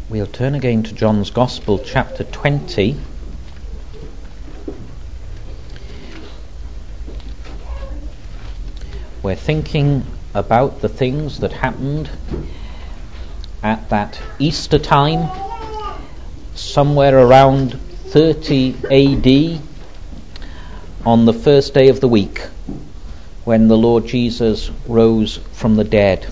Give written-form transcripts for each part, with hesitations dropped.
We'll turn again to John's Gospel, chapter 20. We're thinking about the things that happened at that Easter time, somewhere around 30 AD, on the first day of the week, when the Lord Jesus rose from the dead.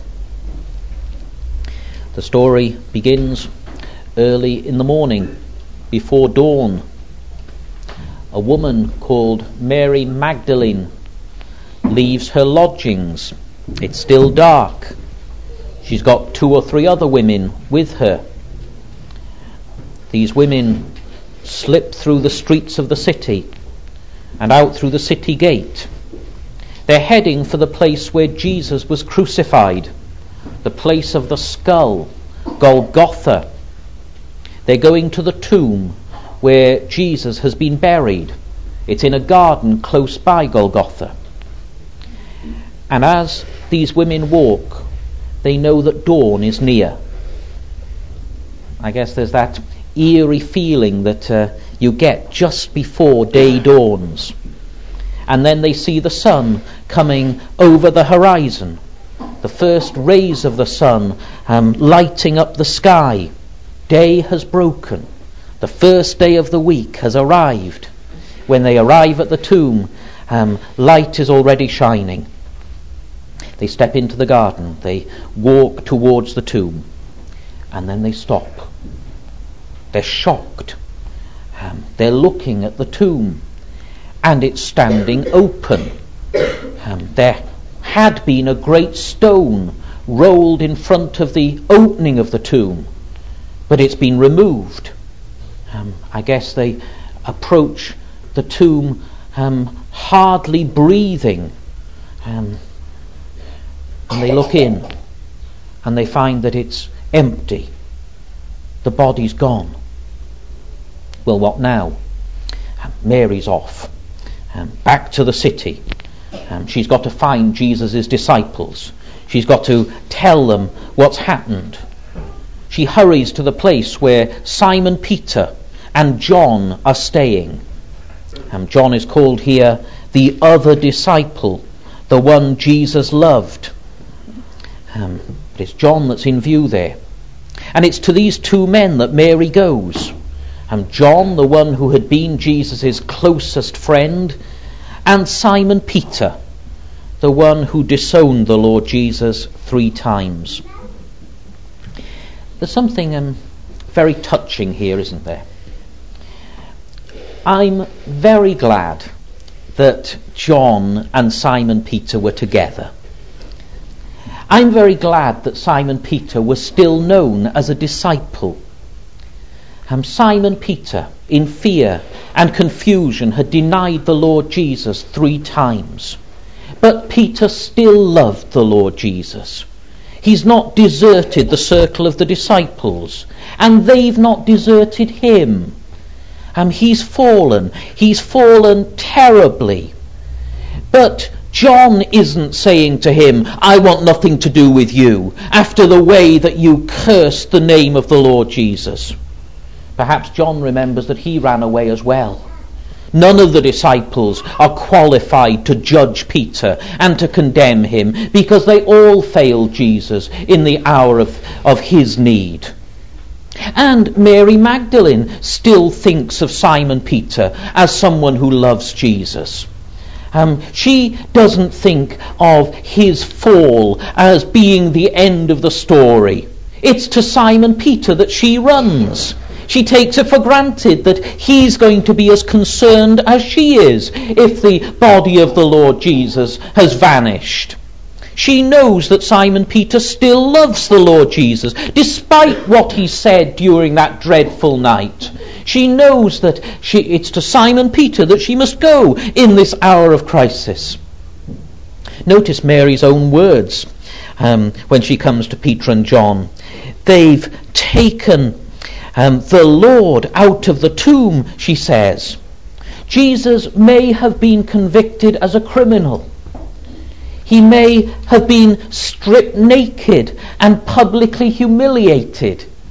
The story begins early in the morning, before dawn. A woman called Mary Magdalene leaves her lodgings. It's still dark. She's got 2 or 3 other women with her. These women slip through the streets of the city and out through the city gate. They're heading for the place where Jesus was crucified, the place of the skull, Golgotha. They're going to the tomb where Jesus has been buried. It's in a garden close by Golgotha. And as these women walk, they know that dawn is near. I guess there's that eerie feeling that you get just before day dawns. And then they see the sun coming over the horizon, the first rays of the sun lighting up the sky. Day has broken. The first day of the week has arrived. When they arrive at the tomb, light is already shining. They step into the garden. They walk towards the tomb. And then they stop. They're shocked. They're looking at the tomb. And it's standing open. There had been a great stone rolled in front of the opening of the tomb, but it's been removed. I guess they approach the tomb hardly breathing, and they look in and they find that it's empty. The body's gone. Well, what now? Mary's off back to the city. She's got to find Jesus' disciples. She's got to tell them what's happened. She hurries to the place where Simon Peter and John are staying. John is called here the other disciple, the one Jesus loved. But it's John that's in view there. And it's to these 2 men that Mary goes. John, the one who had been Jesus' closest friend, and Simon Peter, the one who disowned the Lord Jesus 3 times. There's something very touching here, isn't there? I'm very glad that John and Simon Peter were together. I'm very glad that Simon Peter was still known as a disciple. Simon Peter, in fear and confusion, had denied the Lord Jesus 3 times. But Peter still loved the Lord Jesus. He's not deserted the circle of the disciples, and they've not deserted him. He's fallen terribly. But John isn't saying to him, I want nothing to do with you, after the way that you cursed the name of the Lord Jesus. Perhaps John remembers that he ran away as well. None of the disciples are qualified to judge Peter and to condemn him, because they all failed Jesus in the hour of his need. And Mary Magdalene still thinks of Simon Peter as someone who loves Jesus. She doesn't think of his fall as being the end of the story. It's to Simon Peter that she runs. She takes it for granted that he's going to be as concerned as she is if the body of the Lord Jesus has vanished. She knows that Simon Peter still loves the Lord Jesus, despite what he said during that dreadful night. She knows that it's to Simon Peter that she must go in this hour of crisis. Notice Mary's own words when she comes to Peter and John. They've taken the Lord out of the tomb, she says. Jesus may have been convicted as a criminal. He may have been stripped naked and publicly humiliated.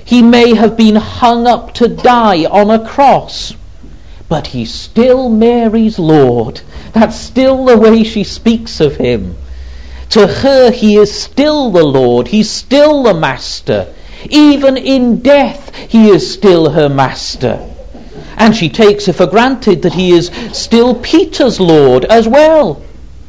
He may have been hung up to die on a cross, but he's still Mary's Lord. That's still the way she speaks of him. To her, he is still the Lord. He's still the Master. Even in death, he is still her Master. And she takes it for granted that he is still Peter's Lord as well.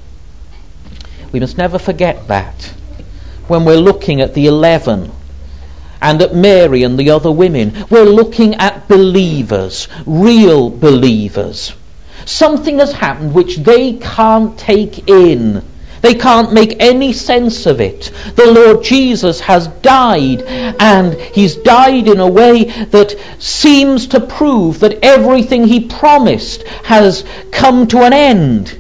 We must never forget that when we're looking at the 11 and at Mary and the other women. We're looking at believers, real believers. Something has happened which they can't take in. They can't make any sense of it. The Lord Jesus has died, and he's died in a way that seems to prove that everything he promised has come to an end.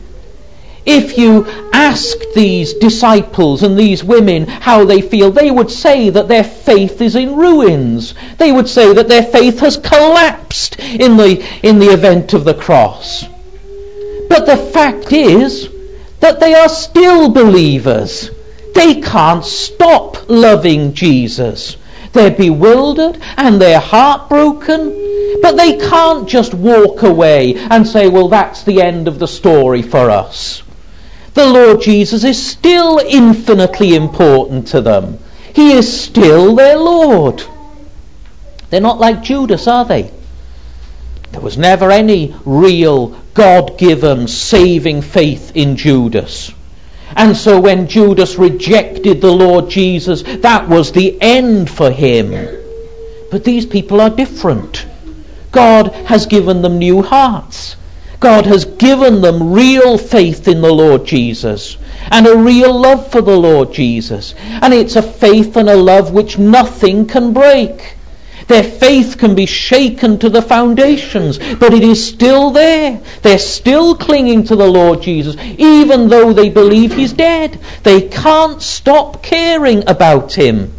If you ask these disciples and these women how they feel, they would say that their faith is in ruins. They would say that their faith has collapsed in the event of the cross. But the fact is that they are still believers. They can't stop loving Jesus. They're bewildered and they're heartbroken, but they can't just walk away and say, well, that's the end of the story for us. The Lord Jesus is still infinitely important to them. He is still their Lord. They're not like Judas, are they? There was never any real God-given saving faith in Judas. And so when Judas rejected the Lord Jesus, that was the end for him. But these people are different. God has given them new hearts. God has given them real faith in the Lord Jesus and a real love for the Lord Jesus. And it's a faith and a love which nothing can break. Their faith can be shaken to the foundations, but it is still there. They're still clinging to the Lord Jesus, even though they believe he's dead. They can't stop caring about him.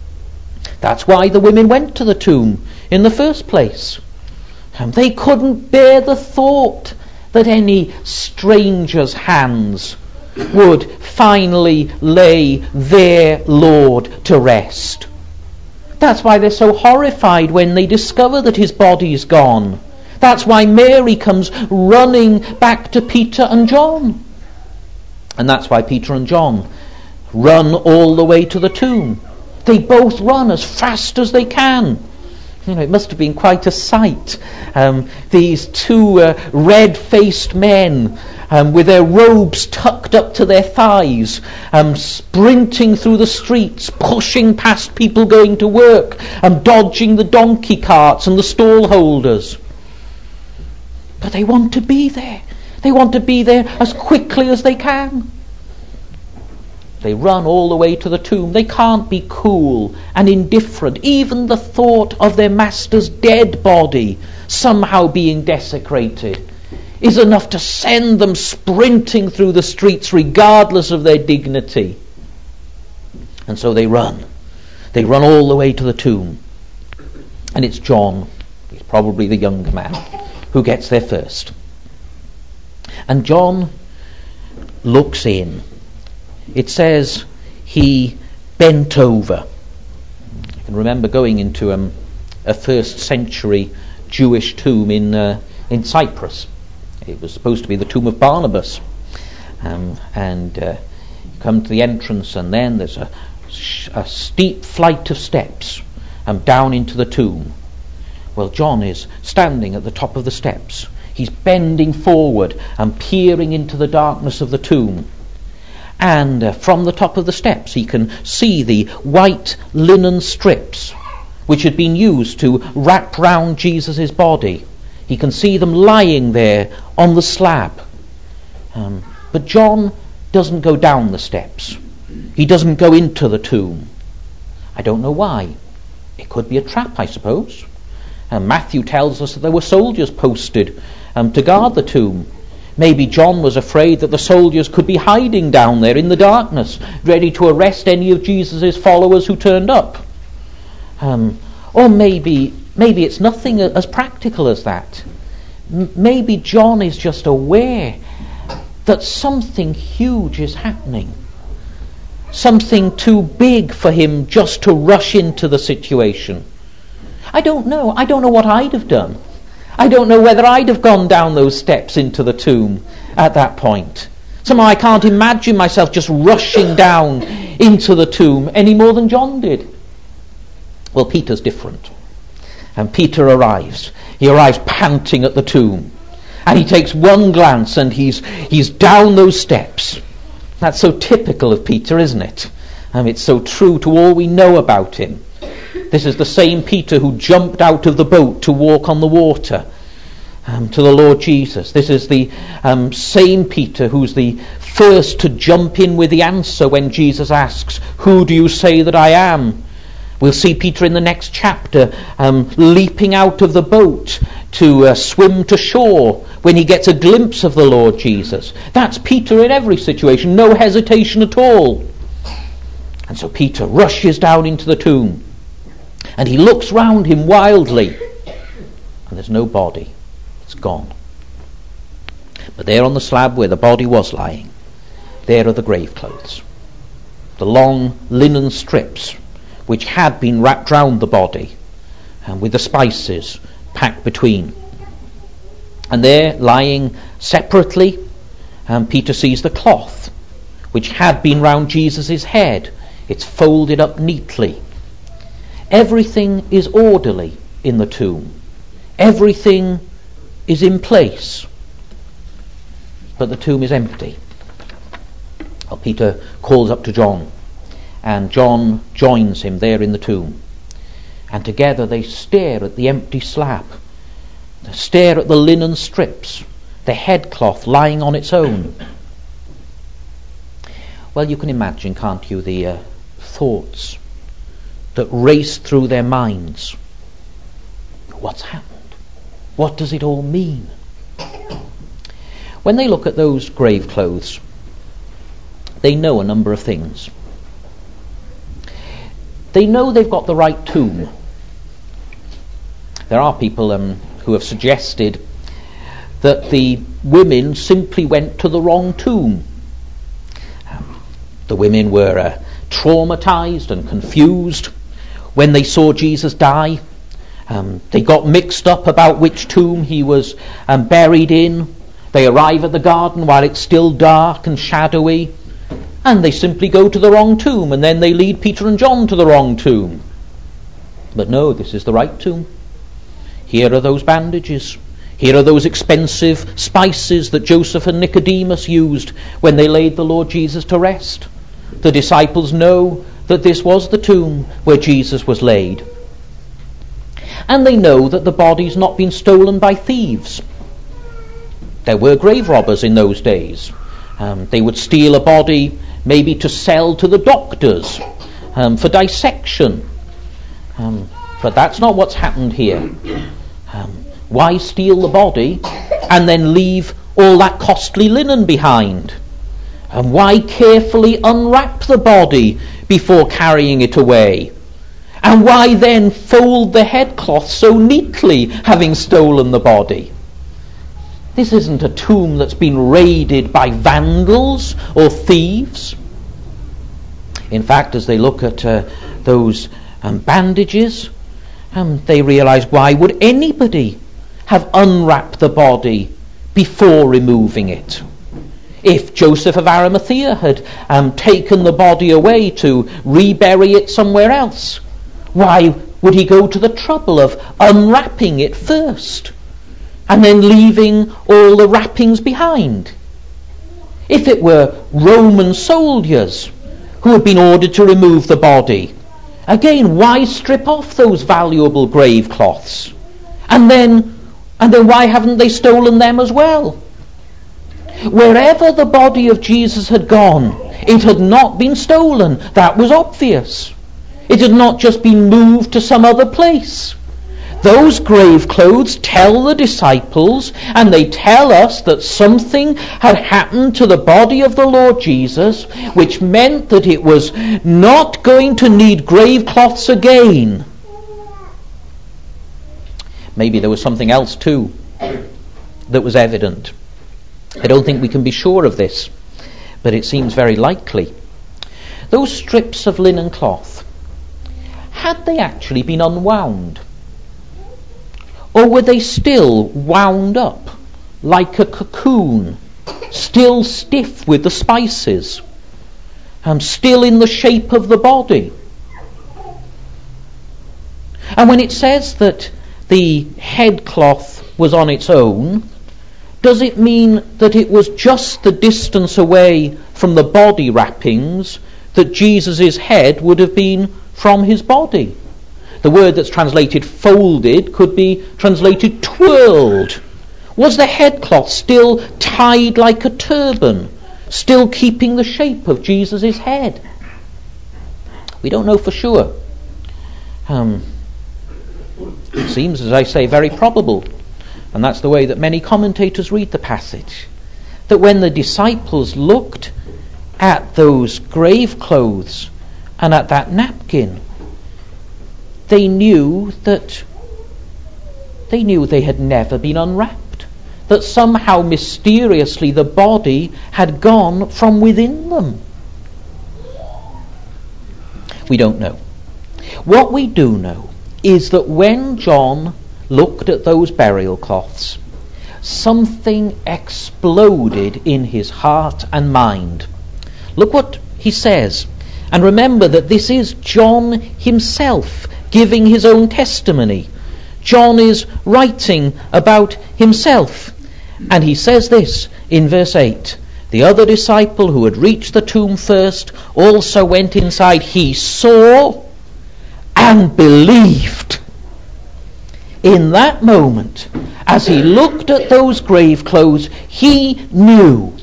That's why the women went to the tomb in the first place. And they couldn't bear the thought that any stranger's hands would finally lay their Lord to rest. That's why they're so horrified when they discover that his body's gone. That's why Mary comes running back to Peter and John. And that's why Peter and John run all the way to the tomb. They both run as fast as they can. You know, it must have been quite a sight. These two red-faced men with their robes tucked up to their thighs, sprinting through the streets, pushing past people going to work, dodging the donkey carts and the stall holders. But they want to be there. They want to be there as quickly as they can. They run all the way to the tomb. They can't be cool and indifferent. Even the thought of their master's dead body somehow being desecrated is enough to send them sprinting through the streets regardless of their dignity. And so they run. They run all the way to the tomb. And it's John, he's probably the younger man, who gets there first. And John looks in. It says he bent over. I can remember going into a first century Jewish tomb in Cyprus. It was supposed to be the tomb of Barnabas. You come to the entrance, and then there's a steep flight of steps down into the tomb. Well, John is standing at the top of the steps. He's bending forward and peering into the darkness of the tomb. And from the top of the steps he can see the white linen strips which had been used to wrap round Jesus' body. He can see them lying there on the slab. But John doesn't go down the steps. He doesn't go into the tomb. I don't know why. It could be a trap, I suppose. Matthew tells us that there were soldiers posted to guard the tomb. Maybe John was afraid that the soldiers could be hiding down there in the darkness, ready to arrest any of Jesus' followers who turned up. Or maybe it's nothing as practical as that. Maybe John is just aware that something huge is happening. Something too big for him just to rush into the situation. I don't know. I don't know what I'd have done. I don't know whether I'd have gone down those steps into the tomb at that point. Somehow I can't imagine myself just rushing down into the tomb any more than John did. Well, Peter's different. And Peter arrives. He arrives panting at the tomb. And he takes one glance and he's down those steps. That's so typical of Peter, isn't it? It's so true to all we know about him. This is the same Peter who jumped out of the boat to walk on the water to the Lord Jesus. This is the same Peter who's the first to jump in with the answer when Jesus asks, "Who do you say that I am?" We'll see Peter in the next chapter leaping out of the boat to swim to shore when he gets a glimpse of the Lord Jesus. That's Peter in every situation, no hesitation at all. And so Peter rushes down into the tomb and he looks round him wildly, and there's no body. It's gone. But there on the slab where the body was lying, there are the grave clothes, the long linen strips which had been wrapped round the body, and with the spices packed between. And there, lying separately, Peter sees the cloth which had been round Jesus' head. It's folded up neatly. Everything is orderly in the tomb. Everything is in place. But the tomb is empty. Well, Peter calls up to John, and John joins him there in the tomb. And together they stare at the empty slab. They stare at the linen strips, the headcloth lying on its own. Well, you can imagine, can't you, the thoughts that race through their minds. What's happened? What does it all mean? When they look at those grave clothes, they know a number of things. They know they've got the right tomb. There are people who have suggested that the women simply went to the wrong tomb. The women were traumatized and confused when they saw Jesus die. They got mixed up about which tomb he was buried in. They arrive at the garden while it's still dark and shadowy, and they simply go to the wrong tomb, and then they lead Peter and John to the wrong tomb. But no, this is the right tomb. Here are those bandages. Here are those expensive spices that Joseph and Nicodemus used when they laid the Lord Jesus to rest. The disciples know that this was the tomb where Jesus was laid. And they know that the body's not been stolen by thieves. There were grave robbers in those days. They would steal a body maybe to sell to the doctors for dissection. But that's not what's happened here. Why steal the body and then leave all that costly linen behind? And why carefully unwrap the body before carrying it away? And why then fold the headcloth so neatly, having stolen the body? This isn't a tomb that's been raided by vandals or thieves. In fact, as they look at those bandages, they realize, why would anybody have unwrapped the body before removing it? If Joseph of Arimathea had taken the body away to rebury it somewhere else, why would he go to the trouble of unwrapping it first and then leaving all the wrappings behind? If it were Roman soldiers who had been ordered to remove the body, again, why strip off those valuable grave cloths? And then why haven't they stolen them as well? Wherever the body of Jesus had gone, it had not been stolen. That was obvious. It had not just been moved to some other place. Those grave clothes tell the disciples, and they tell us, that something had happened to the body of the Lord Jesus, which meant that it was not going to need grave cloths again. Maybe there was something else too that was evident. I don't think we can be sure of this, but it seems very likely. Those strips of linen cloth, had they actually been unwound Or were they still wound up like a cocoon, still stiff with the spices, still in the shape of the body? And when it says that the headcloth was on its own, does it mean that it was just the distance away from the body wrappings that Jesus' head would have been from his body? The word that's translated folded could be translated twirled. Was the headcloth still tied like a turban, still keeping the shape of Jesus' head? We don't know for sure. It seems, as I say, very probable, and that's the way that many commentators read the passage, that when the disciples looked at those grave clothes and at that napkin, they knew they had never been unwrapped, that somehow mysteriously the body had gone from within them. We don't know. What we do know is that when John looked at those burial cloths, something exploded in his heart and mind. Look what he says. And remember that this is John himself giving his own testimony. John is writing about himself. And he says this in verse 8. The other disciple who had reached the tomb first also went inside. He saw and believed. In that moment, as he looked at those grave clothes, he knew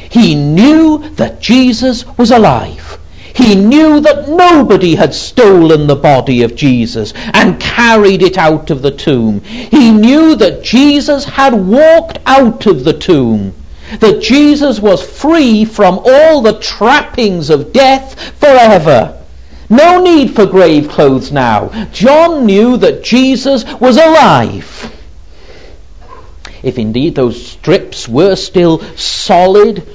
that Jesus was alive. He knew that nobody had stolen the body of Jesus and carried it out of the tomb. He knew that Jesus had walked out of the tomb, that Jesus was free from all the trappings of death forever. No need for grave clothes now. John knew that Jesus was alive. If indeed those strips were still solid,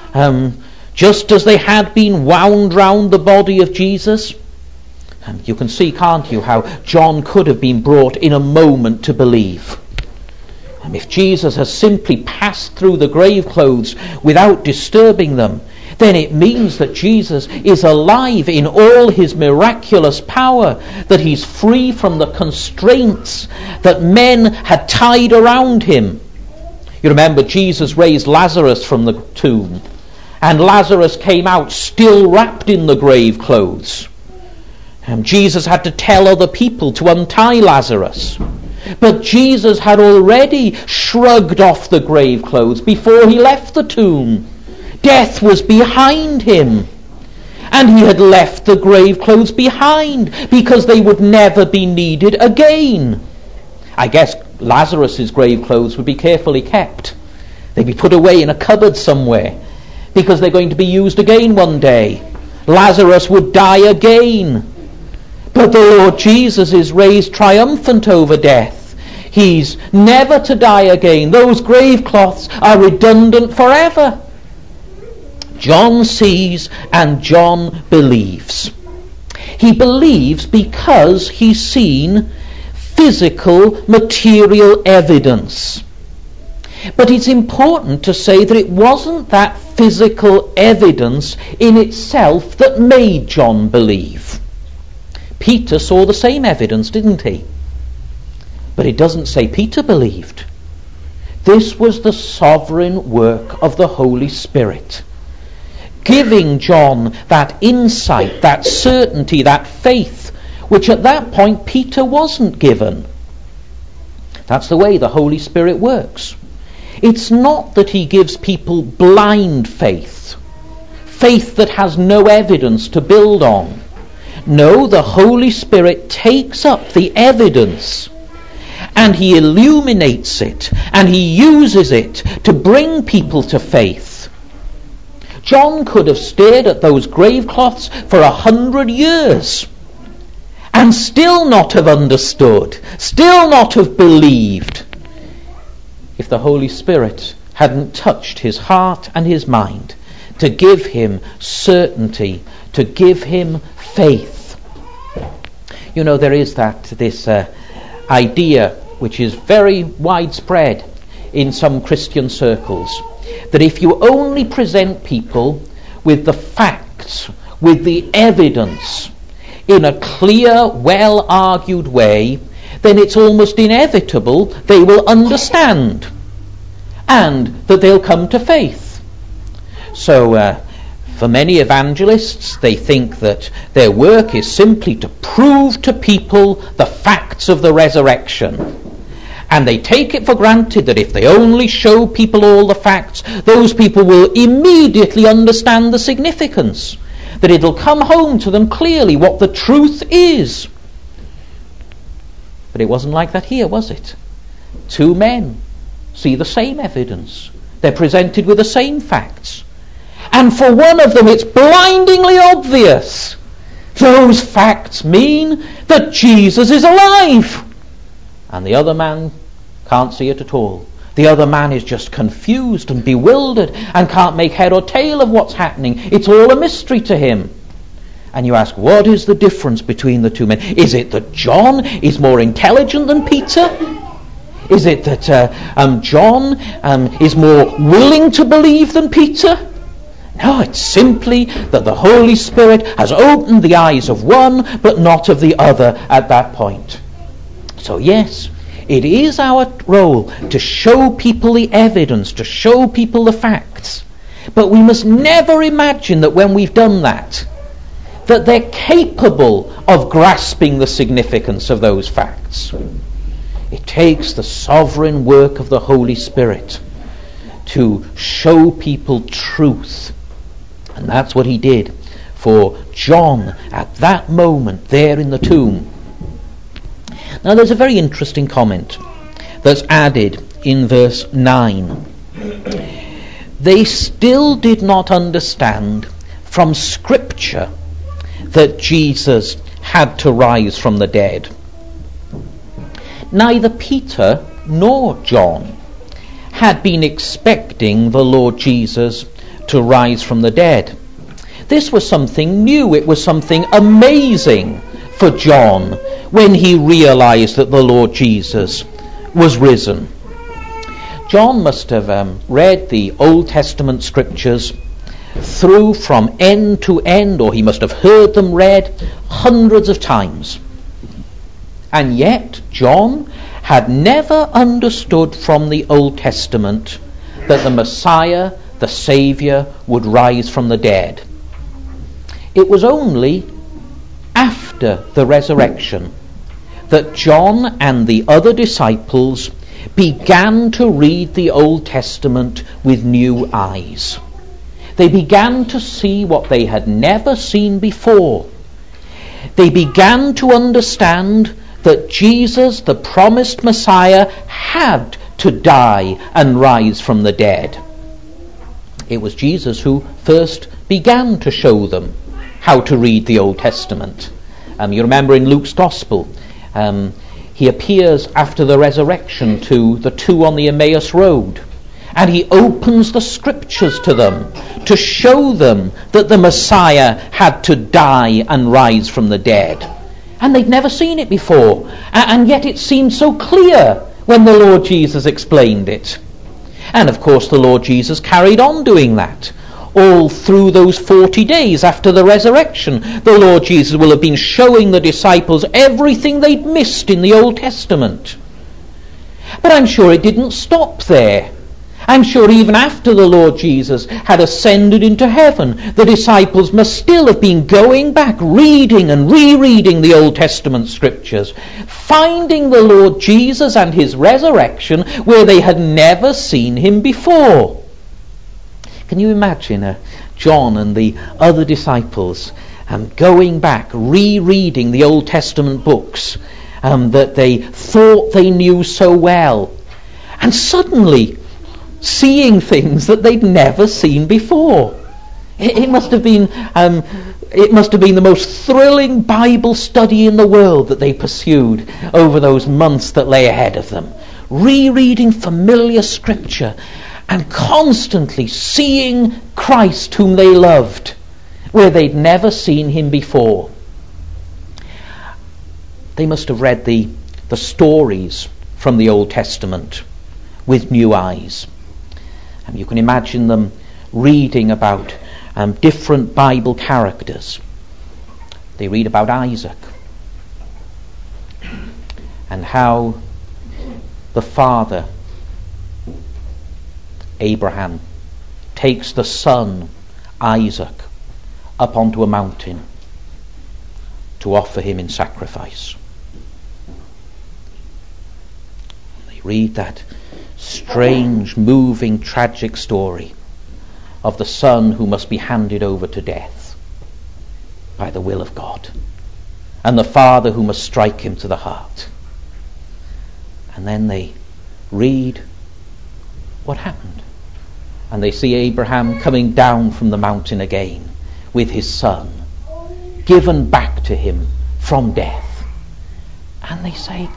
just as they had been wound round the body of Jesus, you can see, can't you, how John could have been brought in a moment to believe. If Jesus has simply passed through the grave clothes without disturbing them, then it means that Jesus is alive in all his miraculous power, that he's free from the constraints that men had tied around him. You remember Jesus raised Lazarus from the tomb, and Lazarus came out still wrapped in the grave clothes. Jesus had to tell other people to untie Lazarus. But Jesus had already shrugged off the grave clothes before he left the tomb. Death was behind him. And he had left the grave clothes behind because they would never be needed again. I guess Lazarus's grave clothes would be carefully kept. They'd be put away in a cupboard somewhere because they're going to be used again one day. Lazarus would die again. But the Lord Jesus is raised triumphant over death. He's never to die again. Those grave cloths are redundant forever. John sees and John believes. He believes because he's seen physical, material evidence. But it's important to say that it wasn't that physical evidence in itself that made John believe. Peter saw the same evidence, didn't he? But it doesn't say Peter believed. This was the sovereign work of the Holy Spirit, giving John that insight, that certainty, that faith, which at that point Peter wasn't given. That's the way the Holy Spirit works. It's not that he gives people blind faith, faith that has no evidence to build on. No, the Holy Spirit takes up the evidence and he illuminates it and he uses it to bring people to faith. John could have stared at those grave cloths for 100 years and still not have understood, still not have believed, if the Holy Spirit hadn't touched his heart and his mind to give him certainty, to give him faith. You know, there is this idea which is very widespread in some Christian circles, that if you only present people with the facts, with the evidence, in a clear, well-argued way, then it's almost inevitable they will understand and that they'll come to faith. So for many evangelists, they think that their work is simply to prove to people the facts of the resurrection. And they take it for granted that if they only show people all the facts, those people will immediately understand the significance, that it'll come home to them clearly what the truth is. But it wasn't like that here, was it? Two men see the same evidence. They're presented with the same facts. And for one of them, it's blindingly obvious. Those facts mean that Jesus is alive. And the other man can't see it at all. The other man is just confused and bewildered and can't make head or tail of what's happening. It's all a mystery to him. And you ask, what is the difference between the two men? Is it that John is more intelligent than Peter? Is it that John is more willing to believe than Peter? No, it's simply that the Holy Spirit has opened the eyes of one, but not of the other at that point. So yes, it is our role to show people the evidence, to show people the facts. But we must never imagine that when we've done that, that they're capable of grasping the significance of those facts. It takes the sovereign work of the Holy Spirit to show people truth. And that's what he did for John at that moment there in the tomb. Now there's a very interesting comment that's added in verse 9. They still did not understand from Scripture that Jesus had to rise from the dead. Neither Peter nor John had been expecting the Lord Jesus to rise from the dead. This was something new. It was something amazing for John when he realized that the Lord Jesus was risen. John must have read the Old Testament scriptures through from end to end, or he must have heard them read hundreds of times. And yet John had never understood from the Old Testament that the Messiah, the Saviour, would rise from the dead. It was only after the resurrection that John and the other disciples began to read the Old Testament with new eyes. They began to see what they had never seen before. They began to understand that Jesus, the promised Messiah, had to die and rise from the dead. It was Jesus who first began to show them how to read the Old Testament. You remember in Luke's Gospel, he appears after the resurrection to the two on the Emmaus Road, and he opens the Scriptures to them to show them that the Messiah had to die and rise from the dead. And they'd never seen it before, and yet it seemed so clear when the Lord Jesus explained it. And of course the Lord Jesus carried on doing that. All through those 40 days after the resurrection, the Lord Jesus will have been showing the disciples everything they'd missed in the Old Testament. But I'm sure it didn't stop there. I'm sure even after the Lord Jesus had ascended into heaven, the disciples must still have been going back, reading and rereading the Old Testament scriptures, finding the Lord Jesus and his resurrection where they had never seen him before. Can you imagine John and the other disciples going back, rereading the Old Testament books that they thought they knew so well, and suddenly seeing things that they'd never seen before? It must have been the most thrilling Bible study in the world that they pursued over those months that lay ahead of them, rereading familiar scripture and constantly seeing Christ whom they loved where they'd never seen him before. They must have read the stories from the Old Testament with new eyes. And you can imagine them reading about different Bible characters. They read about Isaac and how the father, Abraham, takes the son, Isaac, up onto a mountain to offer him in sacrifice. They read that strange, moving, tragic story of the son who must be handed over to death by the will of God, and the father who must strike him to the heart. And then they read what happened, and they see Abraham coming down from the mountain again with his son, given back to him from death. And they say,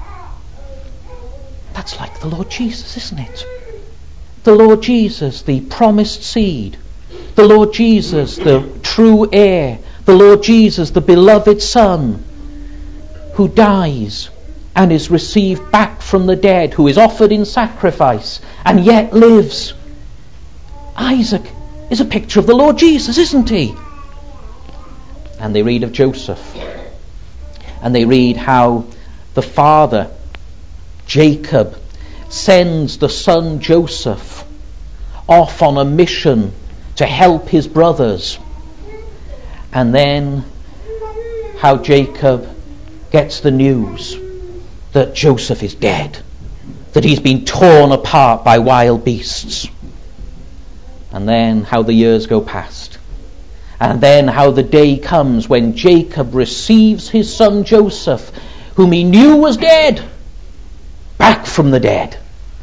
that's like the Lord Jesus, isn't it? The Lord Jesus, the promised seed. The Lord Jesus, the true heir. The Lord Jesus, the beloved Son, who dies and is received back from the dead, who is offered in sacrifice and yet lives. Isaac is a picture of the Lord Jesus, isn't he? And they read of Joseph. And they read how the father, Jacob, sends the son Joseph off on a mission to help his brothers. And then how Jacob gets the news that Joseph is dead, that he's been torn apart by wild beasts. And then how the years go past. And then how the day comes when Jacob receives his son Joseph, whom he knew was dead, back from the dead.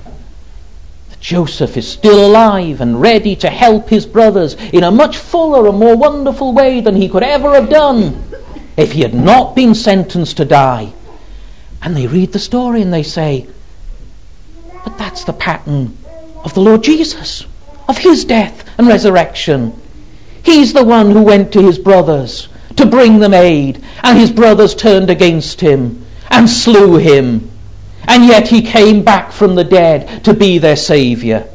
Joseph is still alive and ready to help his brothers in a much fuller and more wonderful way than he could ever have done if he had not been sentenced to die. And they read the story and they say, but that's the pattern of the Lord Jesus, of his death and resurrection. He's the one who went to his brothers to bring them aid, and his brothers turned against him and slew him. And yet he came back from the dead to be their saviour.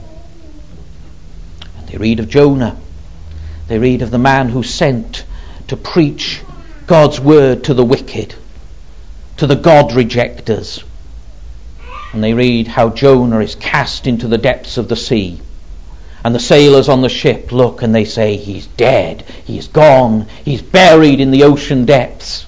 And they read of Jonah. They read of the man who's sent to preach God's word to the wicked, to the God rejectors. And they read how Jonah is cast into the depths of the sea. And the sailors on the ship look and they say, he's dead, he's gone, he's buried in the ocean depths.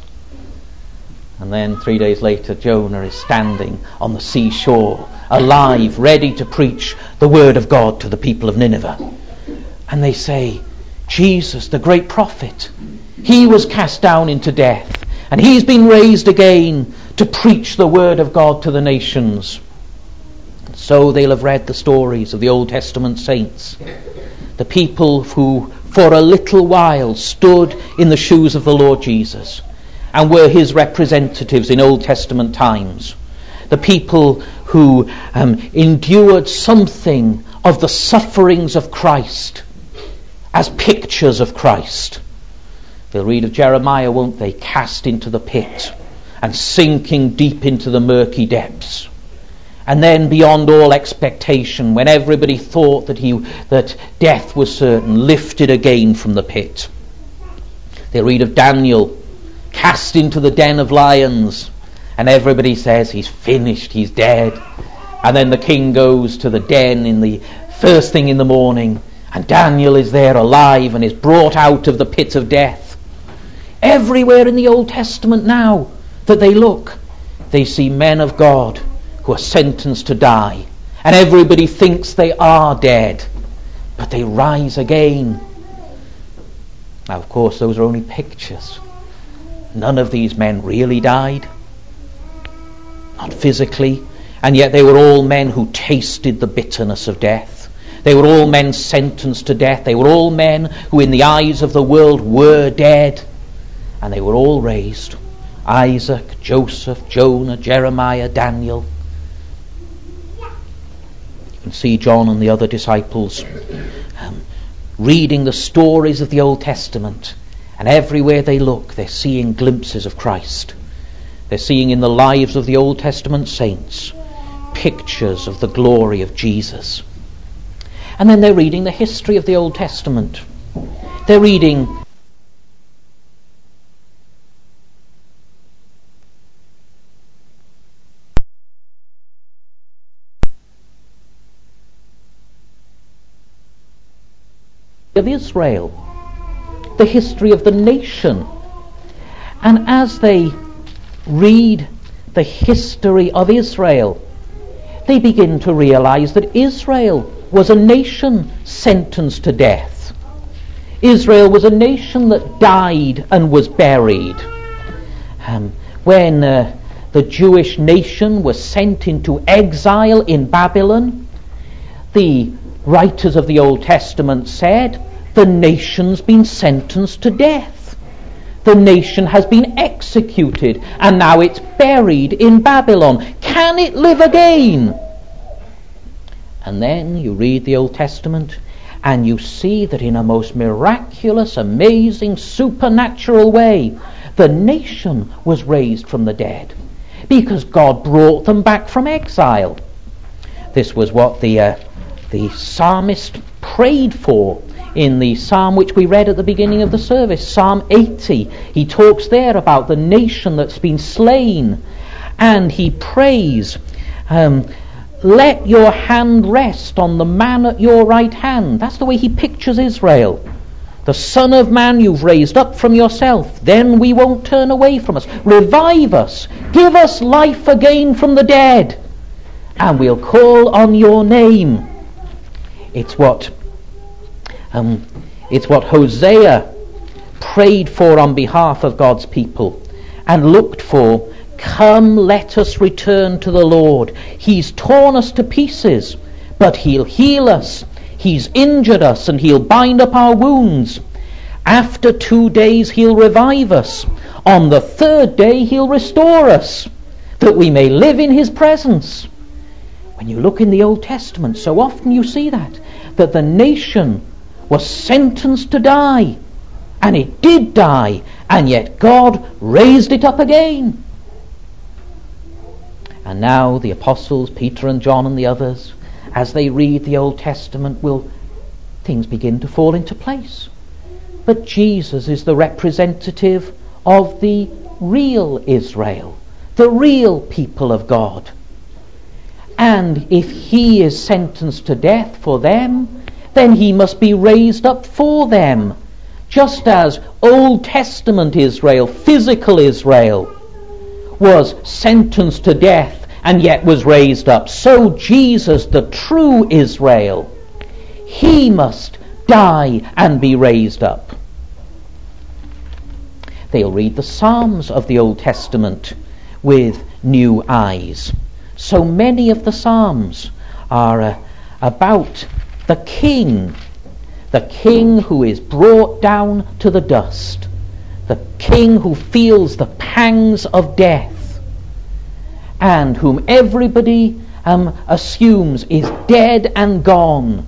And then 3 days later, Jonah is standing on the seashore, alive, ready to preach the word of God to the people of Nineveh. And they say, Jesus, the great prophet, he was cast down into death, and he's been raised again to preach the word of God to the nations. So they'll have read the stories of the Old Testament saints, the people who for a little while stood in the shoes of the Lord Jesus and were his representatives in Old Testament times. The people who endured something of the sufferings of Christ as pictures of Christ. They'll read of Jeremiah, won't they? Cast into the pit and sinking deep into the murky depths. And then beyond all expectation, when everybody thought that death was certain, lifted again from the pit. They'll read of Daniel, cast into the den of lions, and everybody says he's finished, he's dead. And then the king goes to the den in the first thing in the morning, and Daniel is there alive and is brought out of the pit of death. Everywhere in the Old Testament now that they look, they see men of God who are sentenced to die, and everybody thinks they are dead, but they rise again. Now, of course, those are only pictures. None of these men really died, not physically, and yet they were all men who tasted the bitterness of death. They were all men sentenced to death. They were all men who in the eyes of the world were dead, and they were all raised. Isaac, Joseph, Jonah, Jeremiah, Daniel. You can see John and the other disciples reading the stories of the Old Testament, and everywhere they look they're seeing glimpses of Christ. They're seeing in the lives of the Old Testament saints pictures of the glory of Jesus. And then they're reading the history of the Old Testament. They're reading of Israel, the history of the nation. And as they read the history of Israel, they begin to realize that Israel was a nation sentenced to death. Israel was a nation that died and was buried. When the Jewish nation was sent into exile in Babylon, the writers of the Old Testament said, the nation's been sentenced to death. The nation has been executed, and now it's buried in Babylon. Can it live again? And then you read the Old Testament, and you see that in a most miraculous, amazing, supernatural way, the nation was raised from the dead, because God brought them back from exile. This was what the psalmist prayed for in the psalm which we read at the beginning of the service, Psalm 80. He talks there about the nation that's been slain, and he prays, let your hand rest on the man at your right hand. That's the way he pictures Israel. The Son of Man you've raised up from yourself, then we won't turn away from us. Revive us, give us life again from the dead, and we'll call on your name. It's what Hosea prayed for on behalf of God's people and looked for. Come, let us return to the Lord. He's torn us to pieces, but he'll heal us. He's injured us, and he'll bind up our wounds. After 2 days he'll revive us. On the 3rd day he'll restore us, that we may live in his presence. When you look in the Old Testament, so often you see that the nation was sentenced to die, and it did die, and yet God raised it up again. And now the apostles, Peter and John and the others, as they read the Old Testament, things begin to fall into place. But Jesus is the representative of the real Israel, the real people of God. And if he is sentenced to death for them, then he must be raised up for them. Just as Old Testament Israel, physical Israel, was sentenced to death and yet was raised up, so Jesus, the true Israel, he must die and be raised up. They'll read the Psalms of the Old Testament with new eyes. So many of the Psalms are about the king who is brought down to the dust, the king who feels the pangs of death, and whom everybody assumes is dead and gone.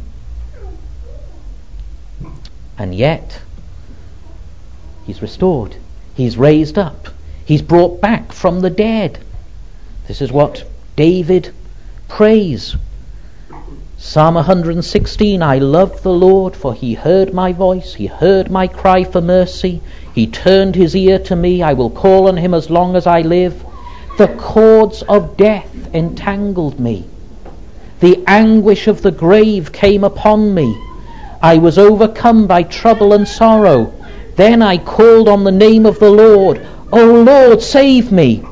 And yet, he's restored, he's raised up, he's brought back from the dead. This is what David prays. Psalm 116, I love the Lord, for he heard my voice, he heard my cry for mercy, he turned his ear to me, I will call on him as long as I live. The cords of death entangled me, the anguish of the grave came upon me, I was overcome by trouble and sorrow. Then I called on the name of the Lord. O Lord, save me.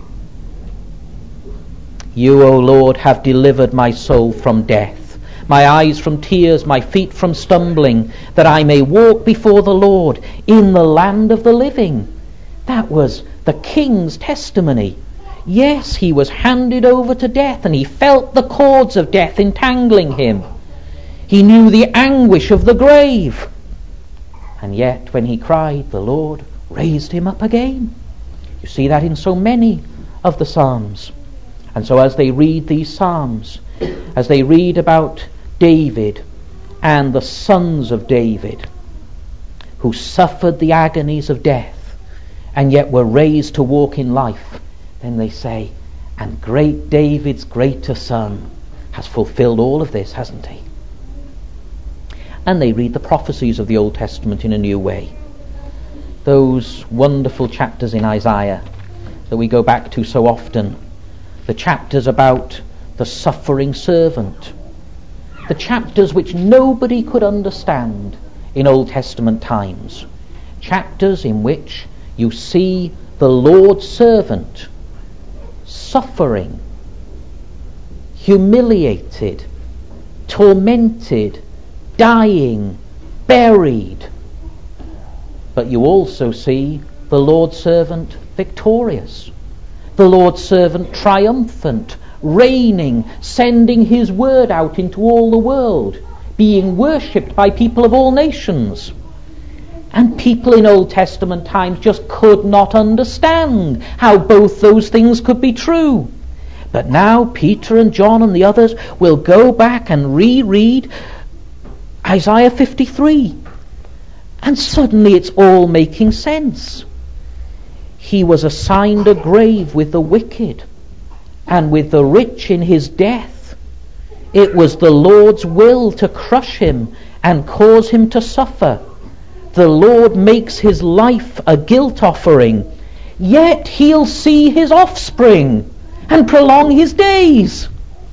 You, O Lord, have delivered my soul from death, my eyes from tears, my feet from stumbling, that I may walk before the Lord in the land of the living. That was the king's testimony. Yes, he was handed over to death, and he felt the cords of death entangling him. He knew the anguish of the grave. And yet, when he cried, the Lord raised him up again. You see that in so many of the Psalms. And so as they read these Psalms, as they read about David and the sons of David, who suffered the agonies of death and yet were raised to walk in life, then they say, and great David's greater son has fulfilled all of this, hasn't he? And they read the prophecies of the Old Testament in a new way. Those wonderful chapters in Isaiah that we go back to so often, the chapters about the suffering servant, the chapters which nobody could understand in Old Testament times, chapters in which you see the Lord's servant suffering, humiliated, tormented, dying, buried. But you also see the Lord's servant victorious, the Lord's servant triumphant, reigning, sending his word out into all the world, being worshipped by people of all nations. And people in Old Testament times just could not understand how both those things could be true. But now Peter and John and the others will go back and reread Isaiah 53. And suddenly it's all making sense. He was assigned a grave with the wicked and with the rich in his death. It was the Lord's will to crush him and cause him to suffer. The Lord makes his life a guilt offering, yet he'll see his offspring and prolong his days.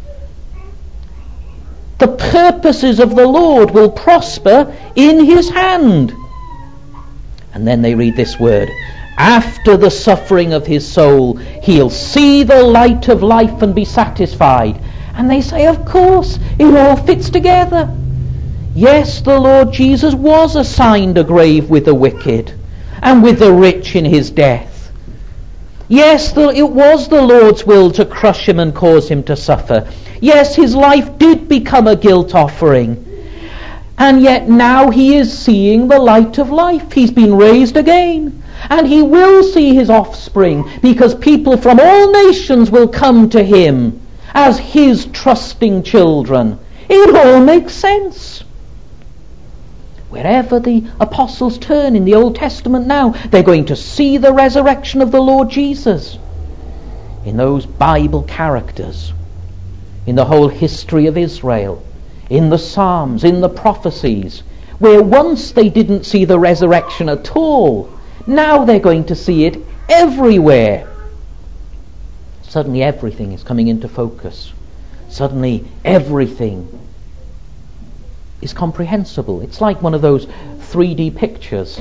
The purposes of the Lord will prosper in his hand. And then they read this word: after the suffering of his soul, he'll see the light of life and be satisfied. And they say, of course, it all fits together. Yes, the Lord Jesus was assigned a grave with the wicked and with the rich in his death. Yes, it was the Lord's will to crush him and cause him to suffer. Yes, his life did become a guilt offering. And yet now he is seeing the light of life. He's been raised again. And he will see his offspring, because people from all nations will come to him as his trusting children. It all makes sense. Wherever the apostles turn in the Old Testament now, they're going to see the resurrection of the Lord Jesus in those Bible characters, in the whole history of Israel, in the Psalms, in the prophecies, where once they didn't see the resurrection at all, now they're going to see it everywhere. Suddenly everything is coming into focus. Suddenly everything is comprehensible. It's like one of those 3D pictures,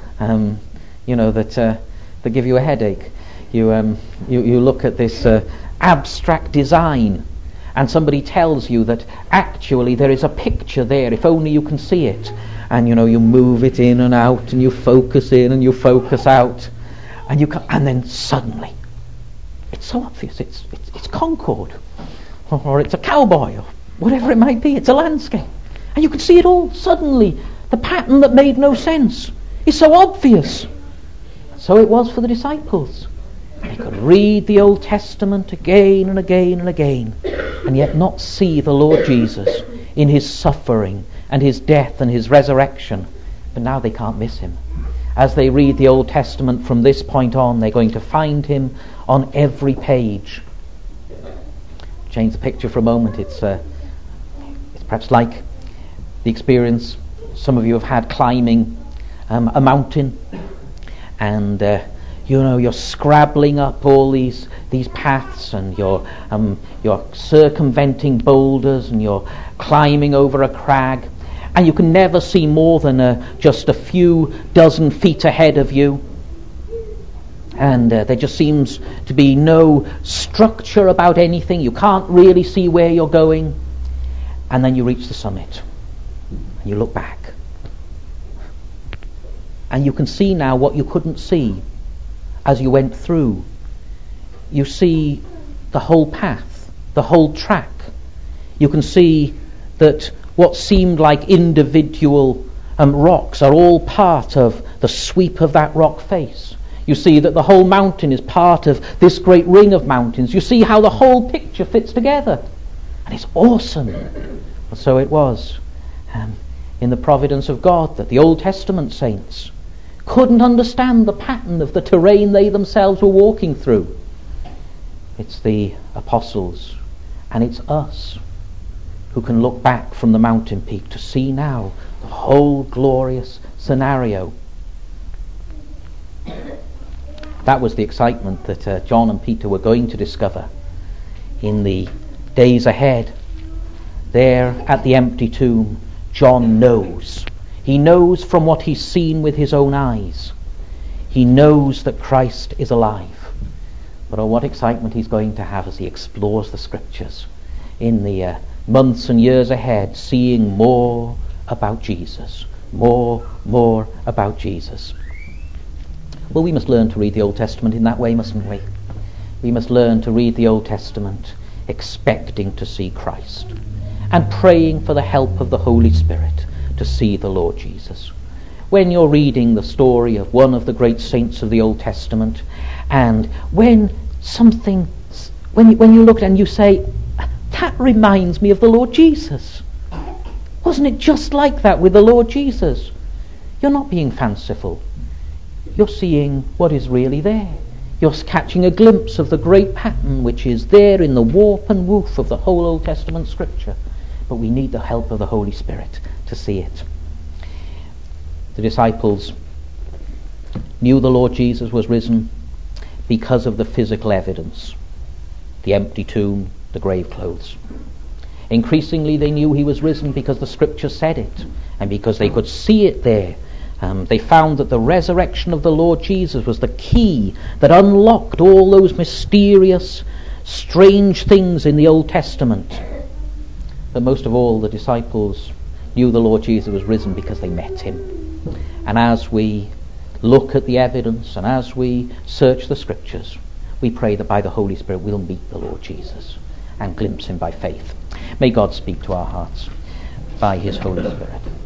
that give you a headache. You look at this abstract design, and somebody tells you that actually there is a picture there, if only you can see it. And you move it in and out, and you focus in and you focus out, and then suddenly it's so obvious. It's Concord, or it's a cowboy, or whatever it might be. It's a landscape. And you can see it all suddenly. The pattern that made no sense is so obvious. So it was for the disciples. They could read the Old Testament again and again and again, and yet not see the Lord Jesus in his suffering and his death and his resurrection. But now they can't miss him. As they read the Old Testament from this point on, they're going to find him on every page. Change the picture for a moment. It's perhaps like the experience some of you have had climbing a mountain, and you're scrabbling up all these paths, and you're circumventing boulders, and you're climbing over a crag, and you can never see more than just a few dozen feet ahead of you, and there just seems to be no structure about anything. You can't really see where you're going, and then you reach the summit. And you look back, and you can see now what you couldn't see as you went through. You see the whole path, the whole track. You can see that what seemed like individual rocks are all part of the sweep of that rock face. You see that the whole mountain is part of this great ring of mountains. You see how the whole picture fits together, and it's awesome. And so it was in the providence of God that the Old Testament saints couldn't understand the pattern of the terrain they themselves were walking through. It's the apostles, and it's us who can look back from the mountain peak to see now the whole glorious scenario. That was the excitement that John and Peter were going to discover in the days ahead. There at the empty tomb, John knows. He knows from what he's seen with his own eyes. He knows that Christ is alive. But oh, what excitement he's going to have as he explores the Scriptures in the months and years ahead, seeing more about Jesus. More about Jesus. Well, we must learn to read the Old Testament in that way, mustn't we? We must learn to read the Old Testament expecting to see Christ and praying for the help of the Holy Spirit to see the Lord Jesus. When you're reading the story of one of the great saints of the Old Testament, and when you look and you say, that reminds me of the Lord Jesus. Wasn't it just like that with the Lord Jesus? You're not being fanciful. You're seeing what is really there. You're catching a glimpse of the great pattern which is there in the warp and woof of the whole Old Testament Scripture. But we need the help of the Holy Spirit to see it. The disciples knew the Lord Jesus was risen because of the physical evidence. The empty tomb, the grave clothes. Increasingly they knew he was risen because the Scripture said it, and because they could see it there. They found that the resurrection of the Lord Jesus was the key that unlocked all those mysterious, strange things in the Old Testament. But most of all, the disciples knew the Lord Jesus was risen because they met him. And as we look at the evidence and as we search the Scriptures, we pray that by the Holy Spirit we'll meet the Lord Jesus and glimpse him by faith. May God speak to our hearts by his Holy Spirit.